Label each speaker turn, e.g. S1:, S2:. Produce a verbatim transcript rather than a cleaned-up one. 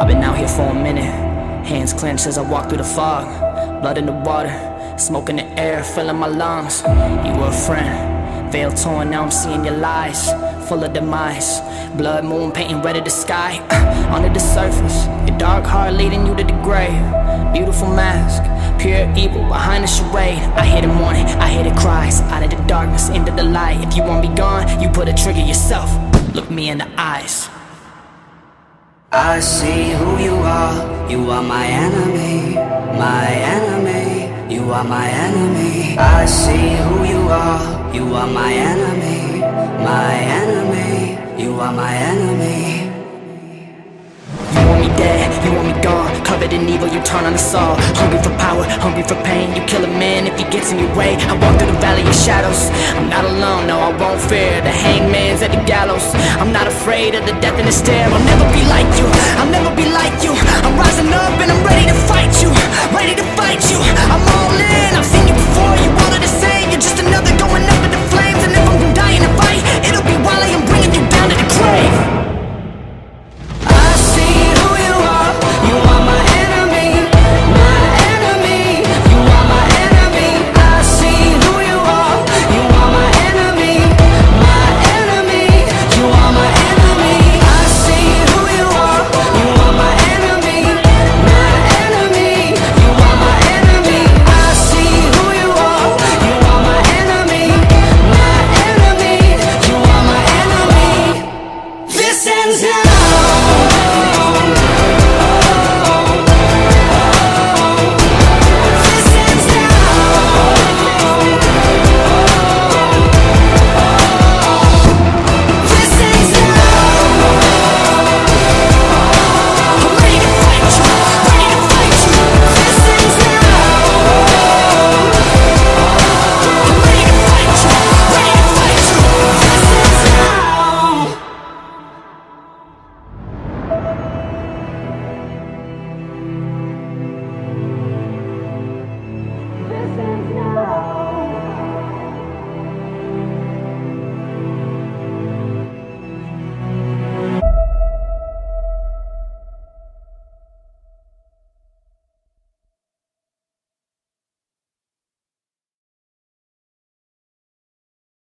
S1: I've been out here for a minute, hands clenched as I walk through the fog. Blood in the water, smoke in the air, filling my lungs. You were a friend, veil torn, now I'm seeing your lies. Full of demise, blood moon painting red of the sky. Under the surface, your dark heart leading you to the grave. Beautiful mask, pure evil behind the charade. I hear the mourning, I hear the cries. Out of the darkness, into the light. If you want me gone, you put a trigger yourself. Look me in the eyes.
S2: I see who you are. You are my enemy, my enemy. You are my enemy. I see who you are. You are my enemy, my enemy. You are my enemy.
S1: You want me dead, you want me gone. Covered in evil, you turn on us all. Hungry for power, hungry for pain. You kill a man if he gets in your way. I walk through the valley of shadows. I'm not alone, no, I won't fear. The hangman's at the gallows. I'm not afraid of the death in the stare. I'll never be like you, I'll never be like you.